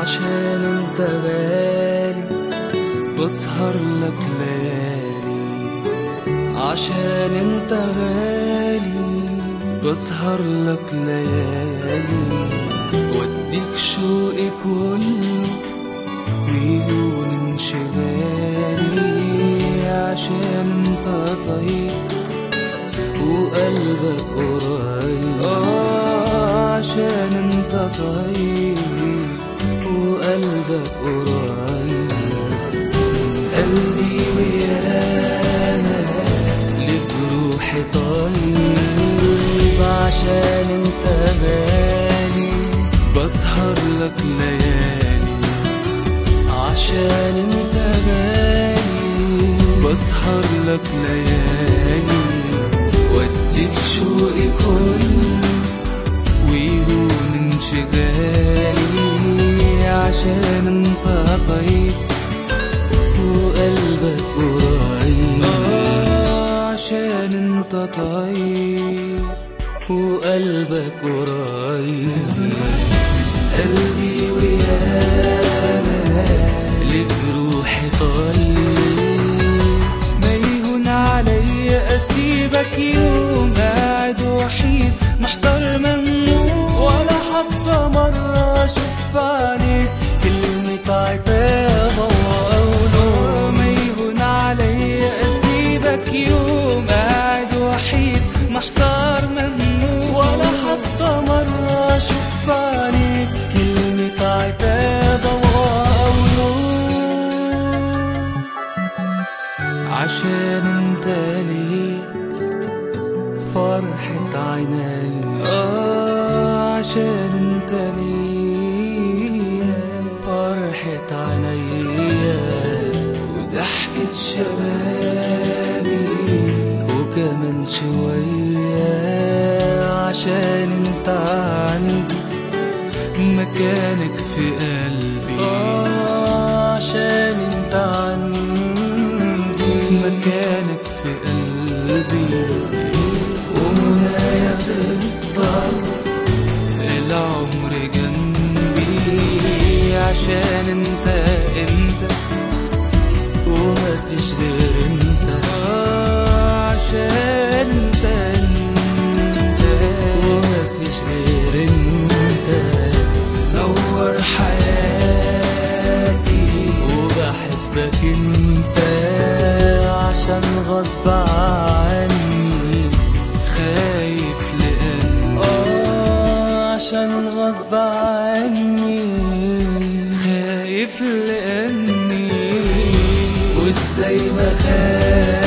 عشان انت غالي بسهر لك ليالي، عشان انت غالي بسهر لك ليالي، واديك شوقي كله ويهون انشغالي، عشان انت طيب وقلبك قريب، عشان انت طيب وقلبك قريب من قلبي ويانا لك روحي طيب، عشان انت غالي بسهر لك ليالي، عشان انت غالي بسهر لك ليالي، واديك شوقي كله ويهون انشغالي، عشان انت طيب وقلبك قريب، عشان انت طيب وقلبك قريب قلبي ويانا لك روحي طيب، ما يهون عليا اسيبك يوم قاعد وحيد محضر ممنوع، ولا حتى مرة اشوف عليك كلمة عتاب وقوله، ما يهون عليا اسيبك يوم قاعد وحيد محضر ممنوع، ولا حتى مرة اشوف عليك كلمة عتاب وقوله، عشان انت ليه فرحة عيني، عشان انت ليه فرحة عيني وضحكة شبابي وكمان شوية، عشان انت عندي مكانك في قلبي، عشان انت عندي مكانك في قلبي، ومنايا تفضل العمر جنبي، عشان انت ومفيش غير انت، عشان انت ومفيش غير انت، نور حياتي وبحبك انت، عشان غصب عني خايف لأني، عشان غصب عني خايف لأني، وازاي ما خايف